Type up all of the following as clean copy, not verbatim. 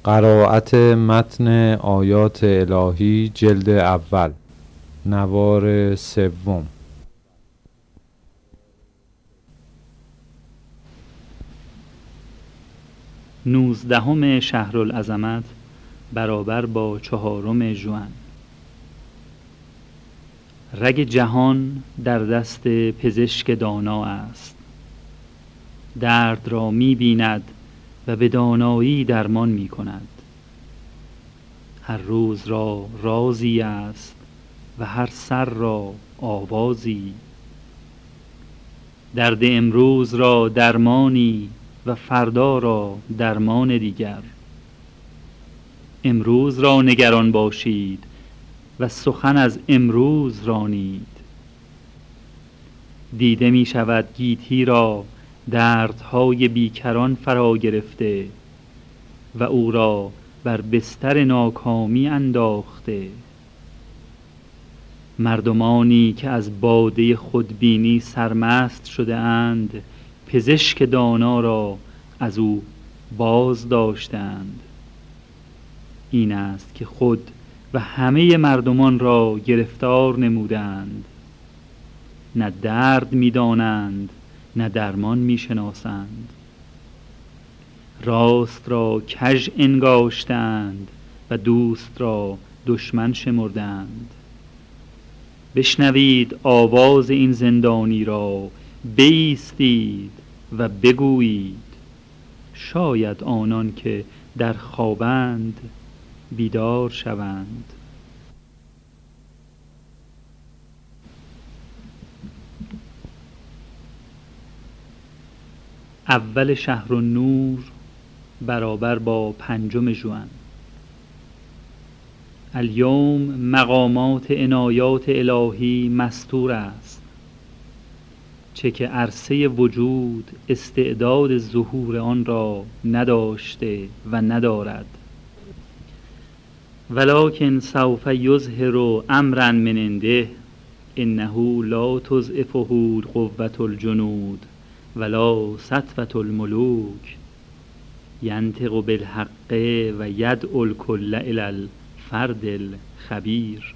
قرائت متن آیات الهی جلد اول، نوار سوم. نوزدهم شهرالعظمت برابر با 4 ژوئن. رگ جهان در دست پزشک دانا است. درد را می بیند و به دانایی درمان می کند. هر روز را رازی است و هر سر را آوازی. درد امروز را درمانی و فردا را درمان دیگر. امروز را نگران باشید و سخن از امروز رانید. دیده می شود گیتی را دردهای بیکران فرا گرفته و او را بر بستر ناکامی انداخته. مردمانی که از باده خودبینی سرمست شده اند پزشک دانا را از او باز داشتند. این است که خود و همه مردمان را گرفتار نمودند. نه درد می دانند نه درمان می شناسند. راست را کژ انگاشتند و دوست را دشمن شمردند. بشنوید آواز این زندانی را، بایستید و بگویید. شاید آنان که در خوابند بیدار شوند. اول شهرالنور برابر با 5 ژوئن. الیوم مقامات عنایات الهی مستور است، چه که عرصه وجود استعداد ظهور آن را نداشته و ندارد. ولکن سوف یظهر امرا من عنده انه لا تضعفه قوة الجنود ولا سطوة الملوک ینطق بالحق و یدعو الکل الی الفرد الخبیر.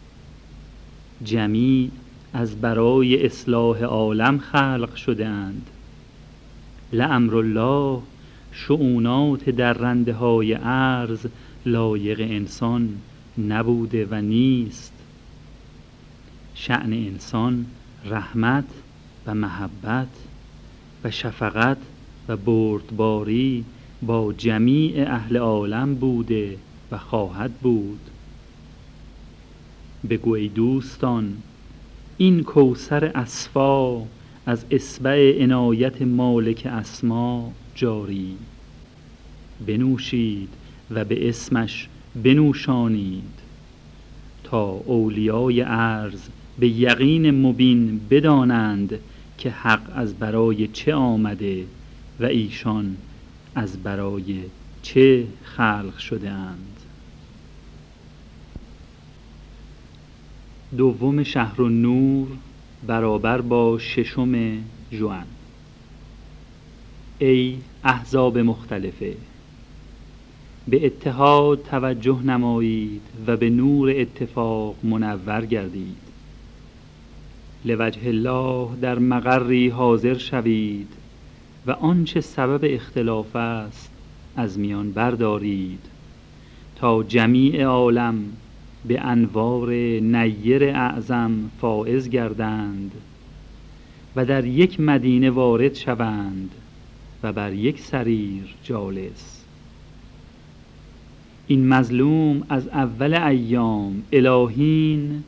جمیع از برای اصلاح عالم خلق شده اند. لامر الله شؤونات درنده های ارض لایق انسان نبوده و نیست. شأن انسان رحمت و محبت و شفقت و بردباری با جمیع اهل عالم بوده و خواهد بود. بگو ای دوستان، این کوثر اصفا از اصبع عنایت مالک اسما جاری. بنوشید و به اسمش بنوشانید تا اولیای ارض به یقین مبین بدانند که حق از برای چه آمده و ایشان از برای چه خلق شده اند. دوم شهرالنور برابر با 6 ژوئن. ای احزاب مختلفه، به اتحاد توجه نمایید و به نور اتفاق منور گردید. لوجه الله در مقری حاضر شوید و آنچه سبب اختلاف است از میان بردارید تا جمیع عالم به انوار نیر اعظم فائز گردند و در یک مدینه وارد شوند و بر یک سریر جالس. این مظلوم از اول ایام الهین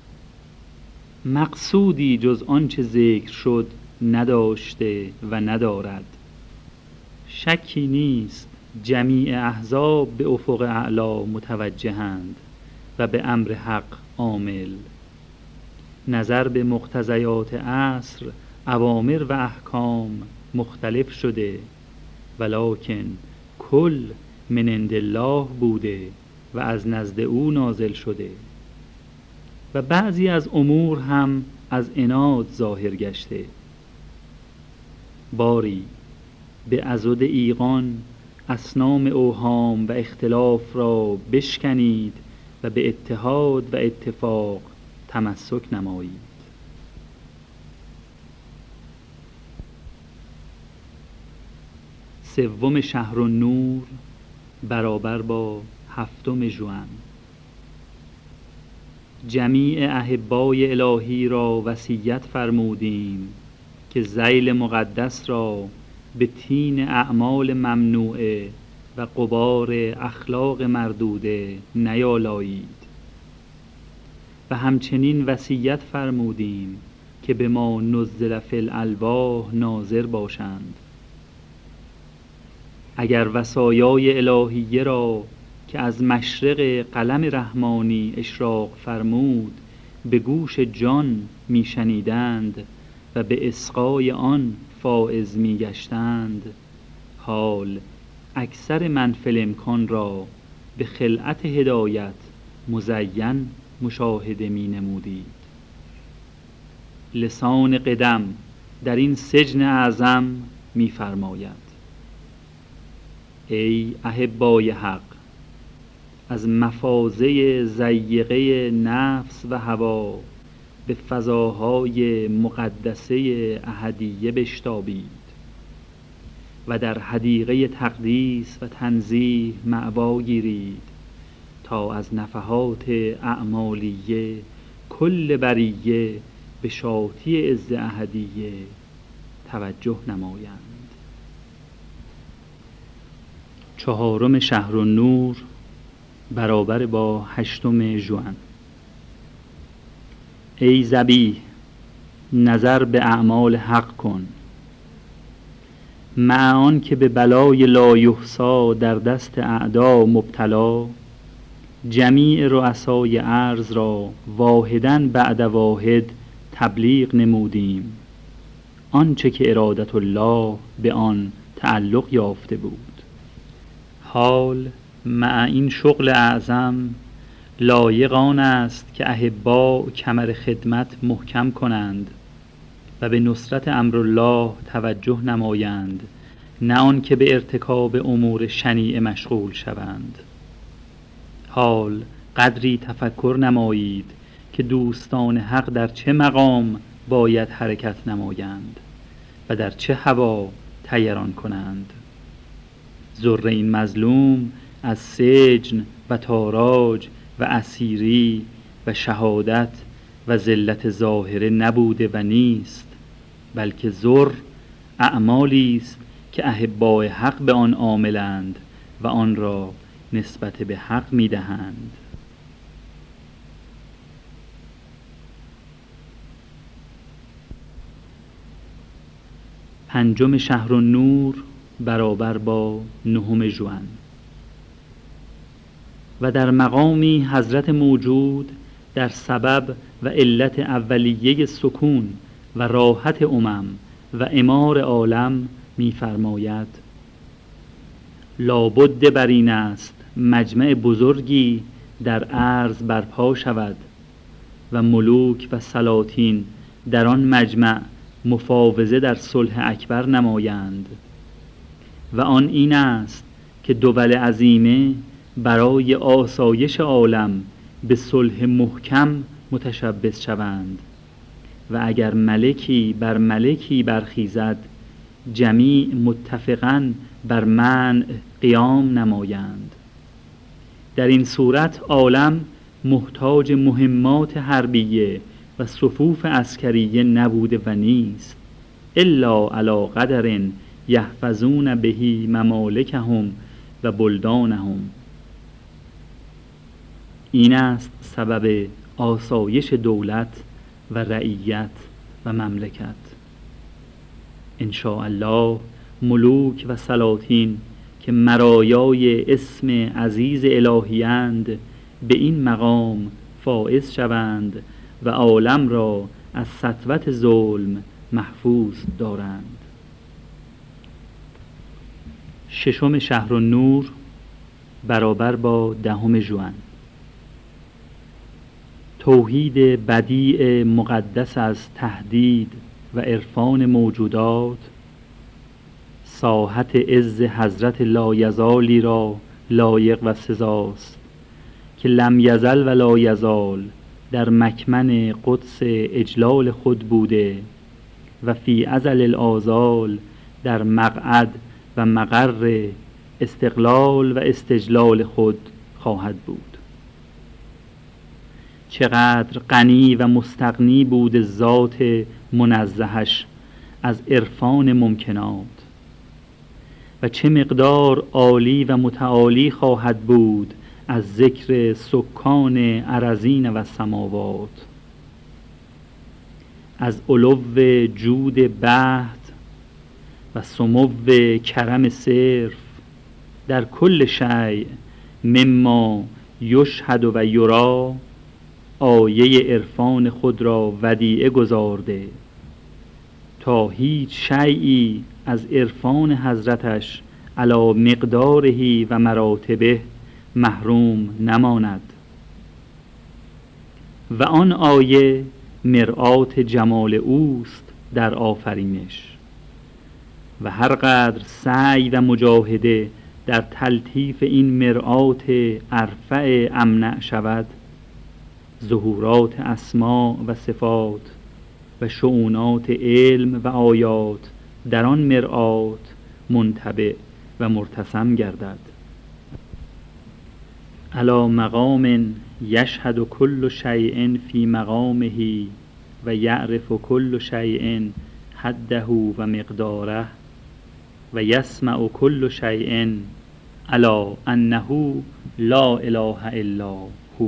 مقصودی جز آنچه ذکر شد نداشته و ندارد. شکی نیست جمیع احزاب به افق اعلی متوجهند و به امر حق عامل. نظر به مقتضیات عصر اوامر و احکام مختلف شده، ولکن کل من عند الله بوده و از نزد او نازل شده و بعضی از امور هم از عناد ظاهر گشته. باری به عضد ایقان اصنام اوهام و اختلاف را بشکنید و به اتحاد و اتفاق تمسک نمایید. سوم شهرالنور برابر با هفتم ژوئن. جمیع احبای الهی را وصیت فرمودیم که ذیل مقدس را به طین اعمال ممنوعه و غبار اخلاق مردوده نیالایید و همچنین وصیت فرمودیم که به ما نزل فی الالواح ناظر باشند. اگر وصایای الهیه را که از مشرق قلم رحمانی اشراق فرمود به گوش جان می شنیدند و به اصغای آن فائز می گشتند، حال اکثر من فی الامکان را به خلعت هدایت مزین مشاهده می نمودید. لسان قدم در این سجن اعظم می فرماید: ای احبای حق، از مفازه ضیقه نفس و هوا به فضاهای مقدسه احدیه بشتابید و در حدیقه تقدیس و تنزیه مأوا گیرید تا از نفحات اعمالیه کل بریه به شاطی عز احدیه توجه نمایند. چهارم شهرالنور برابر با هشتم ژوئن. ای ذبیح، نظر به اعمال حق کن، مع آن که به بلای لایحصی در دست اعدا مبتلا، جمیع رؤسای ارض را واحداً بعد واحد تبلیغ نمودیم آنچه که ارادت الله به آن تعلق یافته بود. حال مع این شغل اعظم لایق آن است که احبا کمر خدمت محکم کنند و به نصرت امرالله توجه نمایند، نه آن که به ارتکاب امور شنیع مشغول شوند. حال قدری تفکر نمایید که دوستان حق در چه مقام باید حرکت نمایند و در چه هوا طیران کنند. ذره این مظلوم از سجن و تاراج و اسیری و شهادت و ذلت ظاهره نبوده و نیست، بلکه ذر اعمالی است که احبای حق به آن عاملند و آن را نسبت به حق می دهند. پنجم شهرالنور برابر با نهم ژوئن. و در مقامی حضرت موجود در سبب و علت اولیه سکون و راحت امم و امار عالم می فرماید: لابد بر این است مجمع بزرگی در عرض برپا شود و ملوک و سلاطین در آن مجمع مفاوضه در صلح اکبر نمایند و آن این است که دول عظیمه برای آسایش عالم به صلح محکم متشبث شوند و اگر ملکی بر ملکی برخیزد جمیع متفقاً بر منع قیام نمایند. در این صورت عالم محتاج مهمات حربیه و صفوف عسکریه نبوده و نیست، الا علی قدر یحفظون بهی ممالکهم و بلدانهم. این است سبب آسایش دولت و رعیت و مملکت. ان شاء الله ملوک و سلاطین که مرایای اسم عزیز الهیند به این مقام فائز شوند و عالم را از سطوت ظلم محفوظ دارند. ششم شهرالنور برابر با دهم ژوئن. توحید بدیع مقدس از تهدید و عرفان موجودات ساحت عز حضرت لایزالی را لایق و سزاست که لم یزل و لا یزال در مکمن قدس اجلال خود بوده و فی ازل الآزال در مقعد و مقر استقلال و استجلال خود خواهد بود. چقدر غنی و مستغنی بود ذات منزهش از عرفان ممکنات و چه مقدار عالی و متعالی خواهد بود از ذکر سکان ارضین و سماوات، از علو جود بحت و سمو کرم صرف در کل شیء مما یشهد و یرا آیه عرفان خود را ودیعه گذارده تا هیچ شیئی از عرفان حضرتش علی مقداره و مراتبه محروم نماند و آن آیه مرآت جمال اوست در آفرینش و هر قدر سعی و مجاهده در تلطیف این مرآت ارفع امنع شود، ظهورات اسما و صفات و شؤونات علم و آیات در آن مرآت منطبع و مرتسم گردد. علی مقام یشهد کل شیء فی مقامه و یعرف کل شیء حده و مقداره و یسمع کل شیء علی انه لا اله الا هو.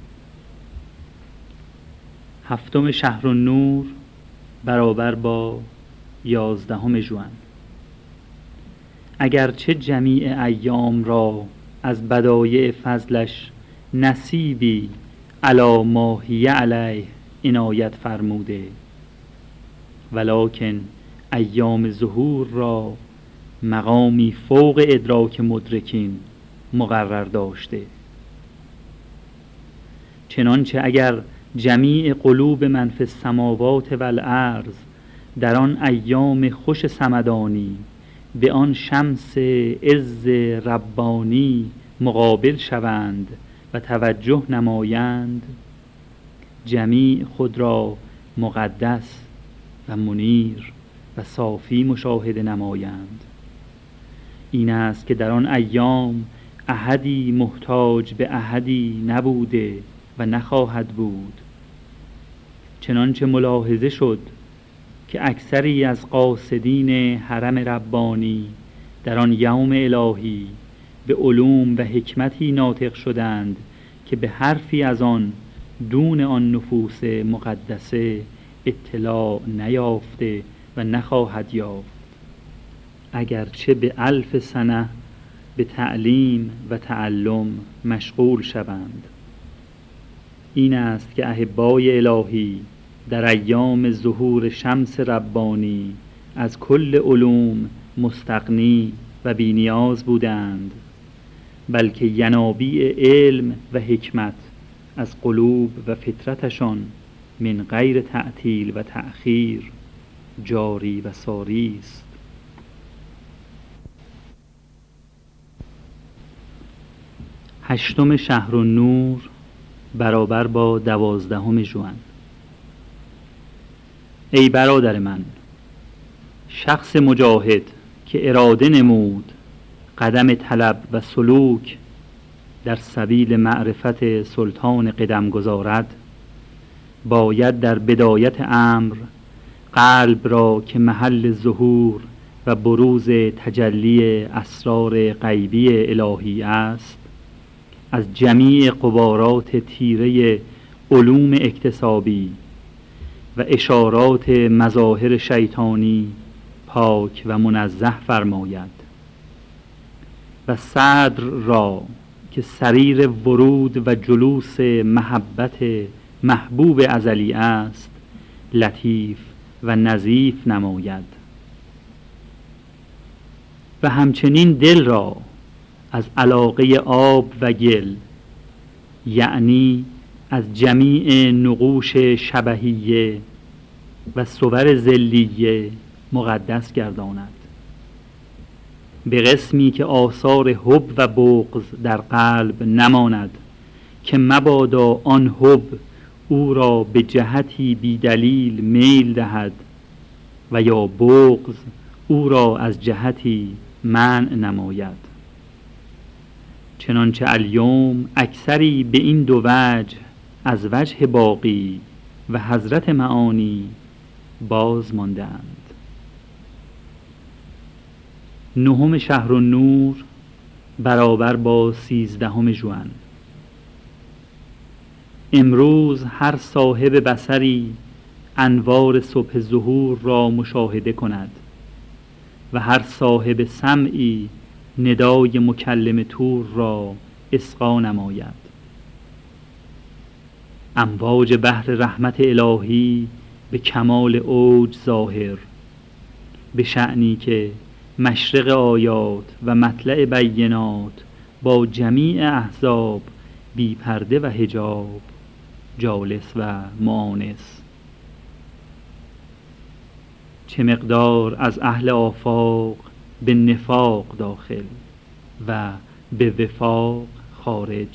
هفتم شهرالنور برابر با 11 ژوئن. اگرچه جمیع ایام را از بدایع فضلش نصیبی علی ما هی علیه عنایت فرموده، ولکن ایام ظهور را مقامی فوق ادراک مدرکین مقرر داشته، چنانچه اگر جمیع قلوب من فی السماوات و الارض در آن ایام خوش صمدانی به آن شمس عز ربانی مقابل شوند و توجه نمایند، جمیع خود را مقدس و منیر و صافی مشاهده نمایند. این است که در آن ایام احدی محتاج به احدی نبوده و نخواهد بود، چنانچه ملاحظه شد که اکثری از قاصدین حرم ربانی در آن یوم الهی به علوم و حکمتی ناطق شدند که به حرفی از آن دون آن نفوس مقدسه اطلاع نیافته و نخواهد یافت، اگرچه به 1000 سنه به تعلیم و تعلم مشغول شوند. این است که احبای الهی در ایام ظهور شمس ربانی از کل علوم مستغنی و بی‌نیاز بودند، بلکه ینابیع علم و حکمت از قلوب و فطرتشان من غیر تعطیل و تأخیر جاری و ساری است. هشتم شهرالنور برابر با 12 ژوئن. ای برادر من، شخص مجاهد که اراده نمود قدم طلب و سلوک در سبیل معرفت سلطان قدم گذارد، باید در بدایت امر قلب را که محل ظهور و بروز تجلی اسرار غیبی الهی است از جمیع غبارات تیره علوم اکتسابی و اشارات مظاهر شیطانی پاک و منزه فرماید و صدر را که سریر ورود و جلوس محبت محبوب ازلی است لطیف و نظیف نماید و همچنین دل را از علاقه آب و گل، یعنی از جمیع نقوش شبحیه و صور ذلیه مقدس گرداند به قسمی که آثار حب و بغض در قلب نماند، که مبادا آن حب او را به جهتی بی دلیل میل دهد و یا بغض او را از جهتی منع نماید. چنانچه الیوم اکثری به این دو وجه از وجه باقی و حضرت معانی باز ماندند. 9 شهرالنور برابر با 13 ژوئن. امروز هر صاحب بصری انوار صبح ظهور را مشاهده کند و هر صاحب سمعی ندای مکلم طور را اصغا نماید. امواج بحر رحمت الهی به کمال اوج ظاهر، به شأنی که مشرق آیات و مطلع بینات با جمیع احزاب بی پرده و حجاب جالس و مؤانس. چه مقدار از اهل آفاق به نفاق داخل و به وفاق خارج.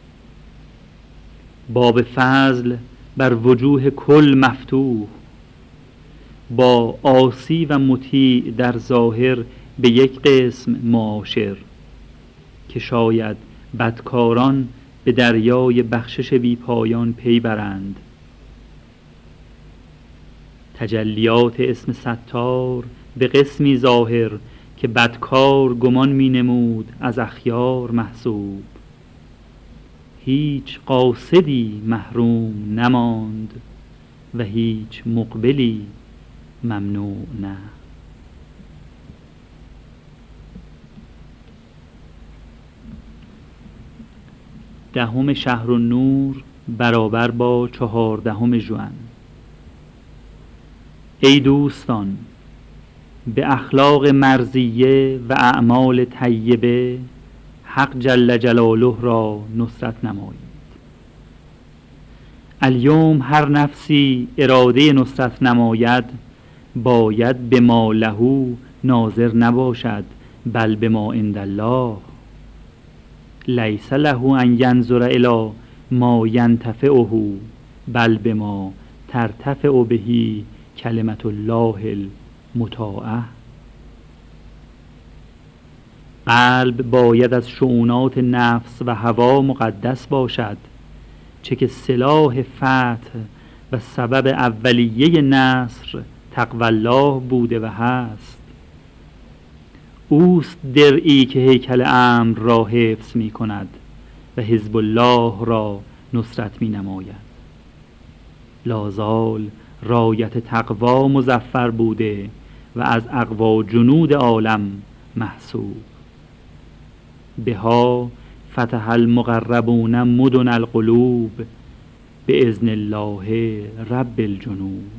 باب فضل بر وجوه کل مفتوح، با عاصی و مطیع در ظاهر به یک قسم معاشر، که شاید بدکاران به دریای بخشش بی پایان پی برند. تجلیات اسم ستار به قسمی ظاهر که بدکار گمان می نمود از اخیار محسوب. هیچ قاصدی محروم نماند و هیچ مقبلی ممنوع نه. دهم شهرالنور برابر با 14 ژوئن. ای دوستان، به اخلاق مرضیه و اعمال طیبه حق جل جلاله را نصرت نمایید. الیوم هر نفسی اراده نصرت نماید باید به ما لهو ناظر نباشد، بل به ما عند الله. لیس له ان ینظر الی ما ینتفعه، بل به ما ترتفع به کلمت الله المطاعه. قلب باید از شؤونات نفس و هوا مقدس باشد، چه که سلاح فتح و سبب اولیه نصر تقوی الله بوده و هست. اوست درعی که هیکل امر را حفظ می کند و حزب الله را نصرت می نماید. لازال رایت تقوی مظفر بوده و از اقوی جنود عالم محسوب. بها فتح المقربون مدن القلوب باذن الله رب الجنود.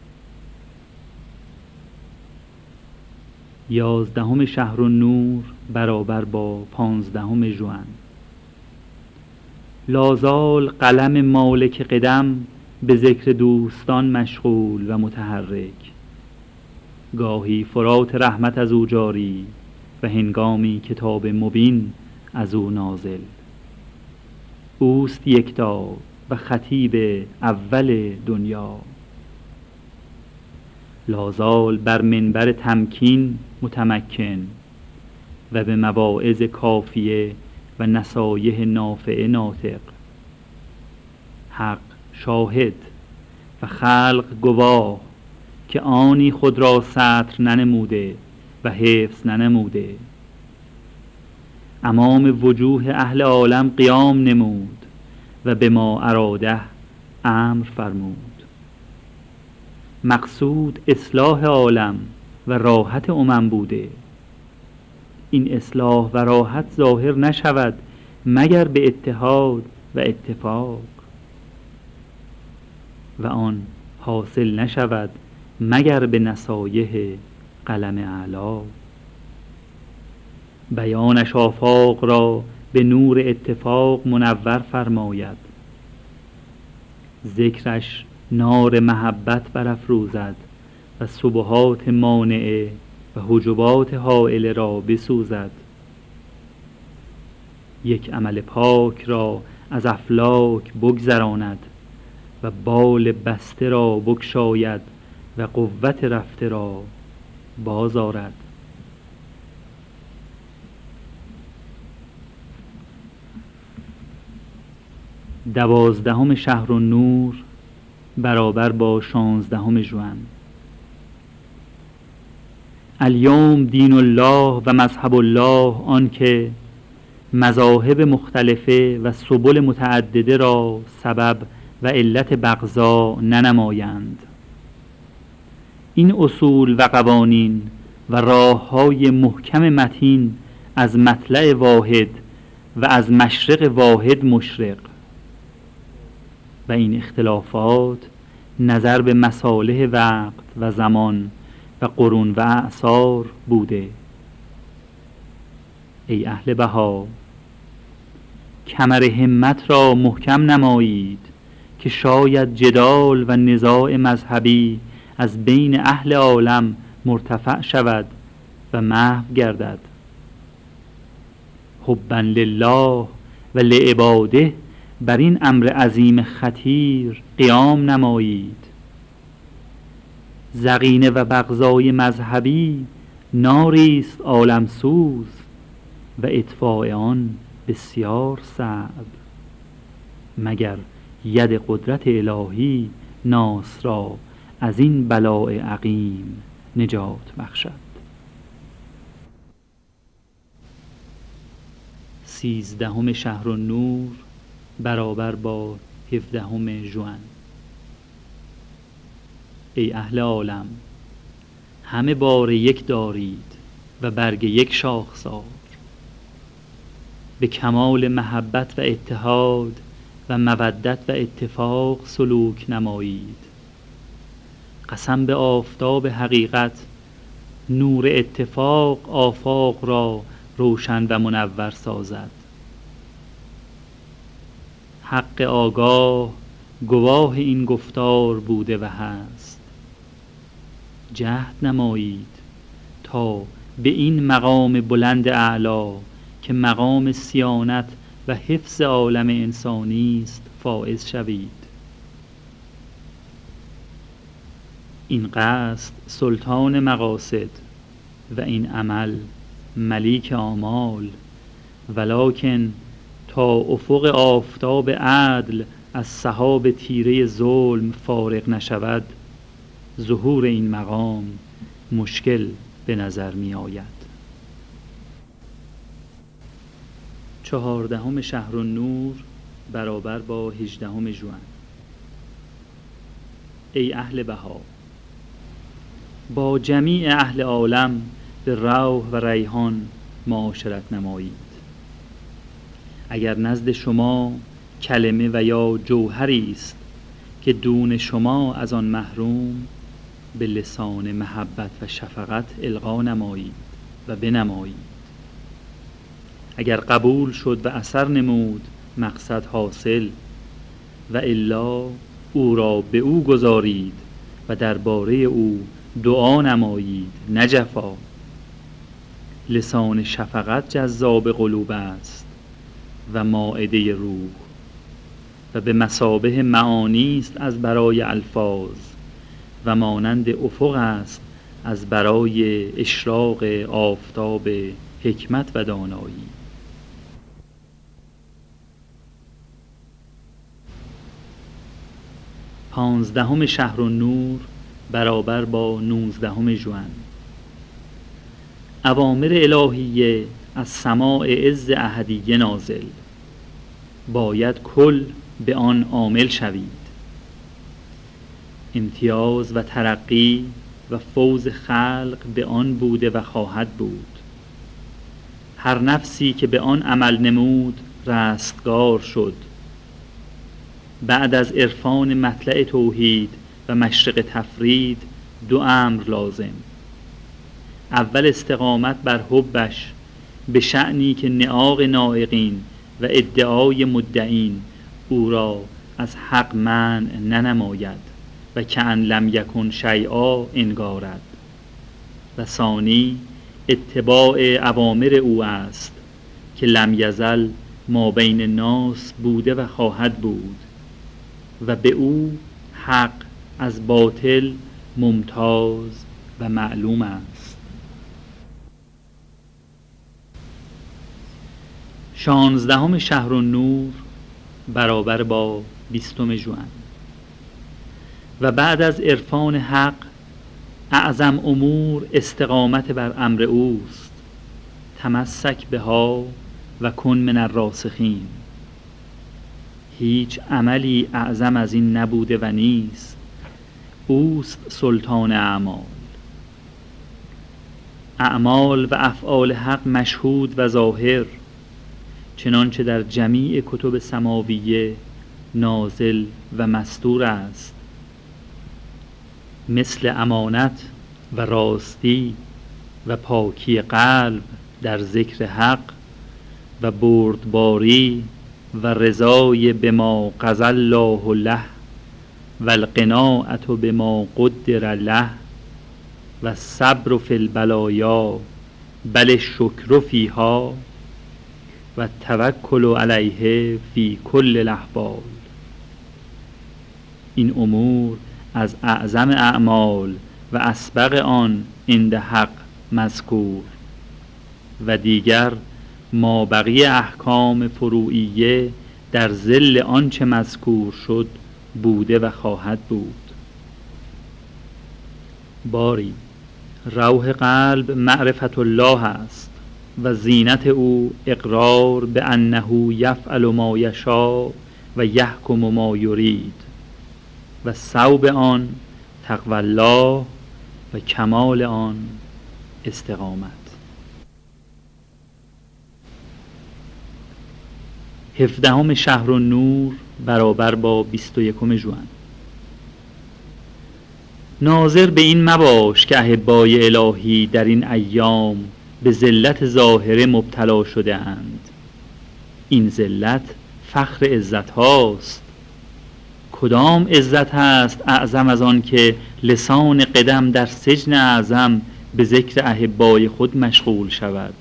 11 شهرالنور برابر با 15 ژوئن. لازال قلم مالک قدم به ذکر دوستان مشغول و متحرک، گاهی فرات رحمت از او جاری و هنگامی کتاب مبین از او نازل. اوست یکتا و خطیب اول دنیا. لازال بر منبر تمکین متمکن و به مواعظ کافیه و نصایح نافعه ناطق. حق شاهد و خلق گواه که آنی خود را ستر ننموده و حفظ ننموده. امام وجوه اهل عالم قیام نمود و به ما اراده امر فرمود. مقصود اصلاح عالم و راحت امم بوده. این اصلاح و راحت ظاهر نشود مگر به اتحاد و اتفاق، و آن حاصل نشود مگر به نصایح قلم اعلی. بیانش آفاق را به نور اتفاق منور فرماید، ذکرش نار محبت برافروزد و سبحات مانعه و و حجبات حائل را بسوزد. یک عمل پاک را از افلاک بگذراند و بال بسته را بگشاید و قوت رفته را باز آرد. دوازدهم شهرالنور برابر با 16 ژوئن. الیوم دین الله و مذهب الله آن که مذاهب مختلفه و سبل متعدده را سبب و علت بغضا ننمایند. این اصول و قوانین و راه‌های محکم متین از مطلع واحد و از مشرق واحد مشرق، و این اختلافات نظر به مصالح وقت و زمان و قرون و اعصار بوده. ای اهل بها، کمر همت را محکم نمایید که شاید جدال و نزاع مذهبی از بین اهل عالم مرتفع شود و محو گردد. حبا لله و لعباده بر این امر عظیم خطیر قیام نمایید. زقینه و بغضای مذهبی ناریست عالم سوز و اطفاء آن بسیار صعب، مگر ید قدرت الهی ناس را از این بلاء عقیم نجات بخشد. 13 شهرالنور برابر با 17 ژوئن. ای اهل عالم، همه بار یک دارید و برگ یک شاخسار. به کمال محبت و اتحاد و مودت و اتفاق سلوک نمایید. قسم به آفتاب حقیقت، نور اتفاق آفاق را روشن و منور سازد. حق آگاه گواه این گفتار بوده و هست. جهد نمایید تا به این مقام بلند اعلا که مقام صیانت و حفظ عالم انسانی است فائز شوید. این قصد سلطان مقاصد و این عمل ملیک آمال، ولکن تا افق آفتاب عدل از سحاب تیره ظلم فارغ نشود، ظهور این مقام مشکل به نظر می آید. 14 شهرالنور برابر با 18 ژوئن. ای اهل بها، با جمیع اهل عالم به روح و ریحان معاشرت نمایید. اگر نزد شما کلمه و یا جوهری است که دون شما از آن محروم، به لسان محبت و شفقت القا نمایید و بنمایید. اگر قبول شد و اثر نمود مقصد حاصل، و الا او را به او گذارید و درباره او دعا نمایید نه جفا. لسان شفقت جذاب قلوب است و مائده روح، و به مثابه معانی است از برای الفاظ، و مانند افق است از برای اشراق آفتاب حکمت و دانایی. 15 شهرالنور برابر با 19 ژوئن. اوامر الهیه از سماع عز احدیه نازل، باید کل به آن عامل شوید. امتیاز و ترقی و فوز خلق به آن بوده و خواهد بود. هر نفسی که به آن عمل نمود رستگار شد. بعد از عرفان مطلع توحید و مشرق تفرید 2 امر لازم. اول استقامت بر حبش به شأنی که نعاق نائقین و ادعای مدعین او را از حق منع ننماید و کأن لم یکن شیئا انگارد. و ثانی اتباع اوامر او است که لم یزل ما بین الناس بوده و خواهد بود و به او حق از باطل ممتاز و معلوم است. 16 شهرالنور برابر با 20 ژوئن. و بعد از عرفان حق اعظم امور استقامت بر امر اوست. تمسک بها و کن من الراسخین. هیچ عملی اعظم از این نبوده و نیست. اوست سلطان اعمال. اعمال و افعال حق مشهود و ظاهر، چنانچه در جمیع کتب سماویه نازل و مستور است، مثل امانت و راستی و پاکی قلب در ذکر حق و بردباری و رضای بما قضى الله له و القناعة بما قدر له و الصبر فی البلایا بل الشکر فیها و التوکل علیه فی کل الاحوال. این امور از اعظم اعمال و اسبق آن عند حق مذکور و دیگر ما بقی احکام فروعیه در ظل آنچه مذکور شد بوده و خواهد بود. باری روح قلب معرفت الله است و زینت او اقرار به انه یفعل ما یشاء و یحکم ما یرید و صوب آن تقوی الله و کمال آن استقامت. 17 شهرالنور برابر با 21 ژوئن. ناظر به این مباش که احبای الهی در این ایام به ذلت ظاهره مبتلا شده اند. این ذلت فخر عزت هاست. کدام عزت هست اعظم از آن که لسان قدم در سجن اعظم به ذکر احبای خود مشغول شود؟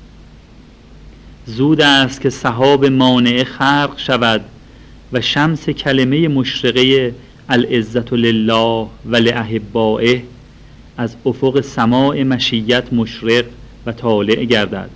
زود است که سحاب مانع خرق شود و شمس کلمه مشرقه العزة لله و لاحبائه از افق سماع مشیت مشرق و طالع گردد.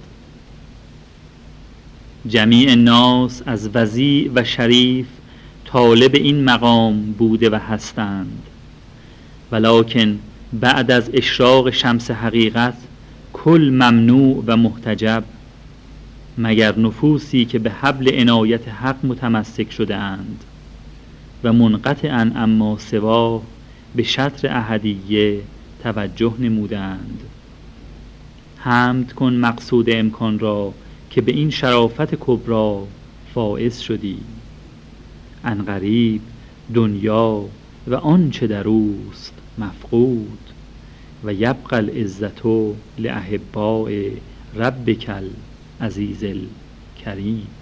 جمیع الناس از وضیع و شریف طالب این مقام بوده و هستند، ولکن بعد از اشراق شمس حقیقت کل ممنوع و محتجب، مگر نفوسی که به حبل عنایت حق متمسک شده اند و منقطعاً اما سوا به شطر احدیه توجه نمودند. حمد کن مقصود امکان را که به این شرافت کبرا فائز شدی. عنقریب دنیا و آنچه در اوست مفقود و یبقى العزة لاحباء ربک العزیز الکریم.